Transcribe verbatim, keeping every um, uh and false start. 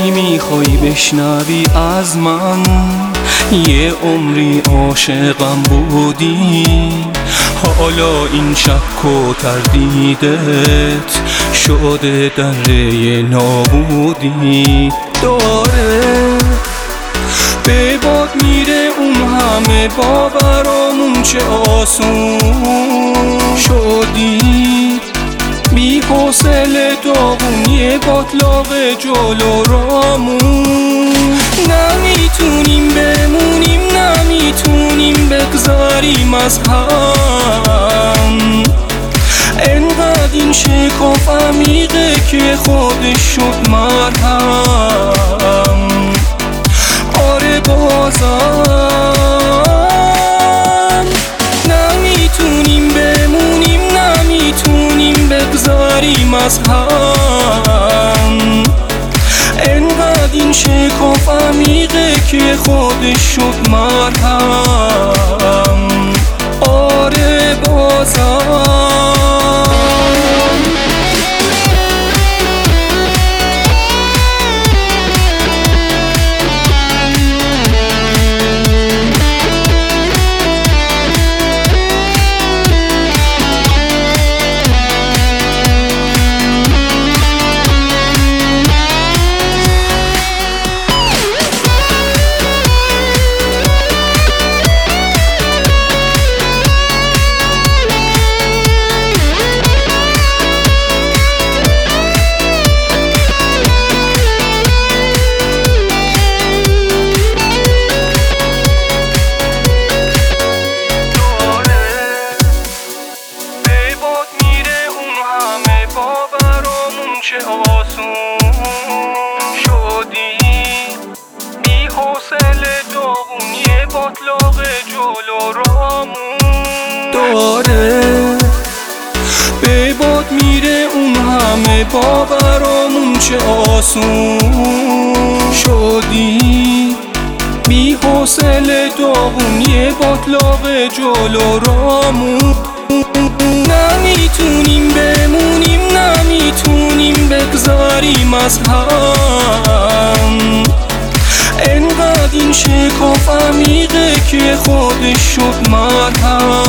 چی میخوای بشنوی از من؟ یه عمری عاشقم بودی، حالا این شک و تردیدت شده دره نابودی. داره به باد میره اون همه باورامون، چه آسون شدی بی حوصله داغون یه باطلاق جلو رامون. نمیتونیم بمونیم، نمیتونیم بگذاریم از هم، انقدر این شکاف عمیقه که خودش شد مرهم. آره بازم نمیتونیم بمونیم، نمیتونیم بگذاریم از هم، انقدر این شکاف عمیقه که خودش شد مرهم. آره بازم چه آسون شدی بی حوصله داغون یه باطلاق جلو رامون. داره به باد میره اون همه باورامون، چه آسون شدی بی حوصله داغون یه باطلاق جلو رامون. نمیتونیم بمونیم، نمیتونیم بگذاریم از هم، انقدر این شکاف عمیقه که خودش شد مرهم.